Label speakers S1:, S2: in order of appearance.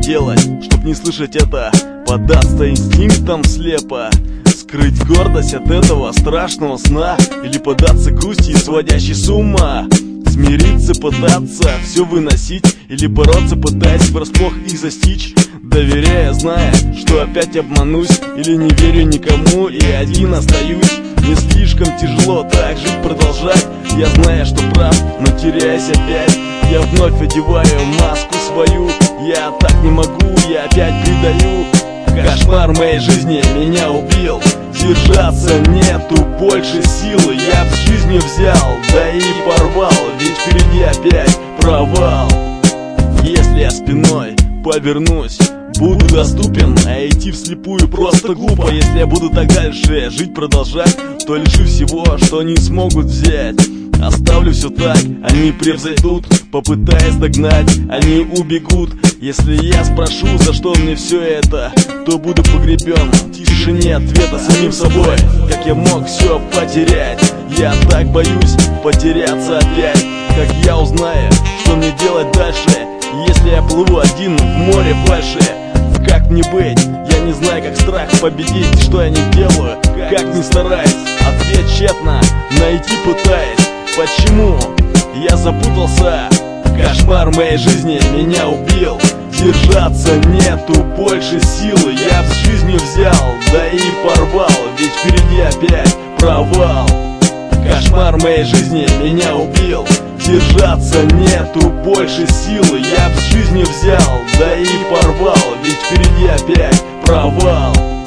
S1: делать, чтоб не слышать это? Поддаться инстинктам слепо? Скрыть гордость от этого страшного сна? Или поддаться грусти, сводящей с ума? Смириться, пытаться все выносить? Или бороться, пытаясь врасплох их застичь? Доверяя, зная, что опять обманусь? Или не верю никому и один остаюсь? Не слишком тяжело так жить, продолжать. Я знаю, что прав, но теряюсь опять. Я вновь одеваю маску свою. Я так не могу, я опять предаю. Кошмар моей жизни меня убил. Держаться нету больше силы. Я б с жизнью взял, да и порвал. Ведь впереди опять провал. Если я спиной повернусь, буду доступен, а идти вслепую просто глупо. Если я буду так дальше жить, продолжать, то лишу всего, что они смогут взять. Оставлю все так, они превзойдут. Попытаясь догнать, они убегут. Если я спрошу, за что мне все это, то буду погребен в тишине ответа самим собой. Как я мог все потерять? Я так боюсь потеряться опять. Как я узнаю, что мне делать дальше, если я плыву один в море фальши? Как мне быть? Я не знаю, как страх победить. Что я не делаю, как не стараюсь, ответ тщетно найти пытаясь. Почему я запутался? Кошмар моей жизни меня убил. Держаться нету больше силы. Я б с жизнью взял, да и порвал. Ведь впереди опять провал. Кошмар моей жизни меня убил. Держаться нету больше силы. Я б с жизнью взял, да и порвал. Ведь впереди опять провал.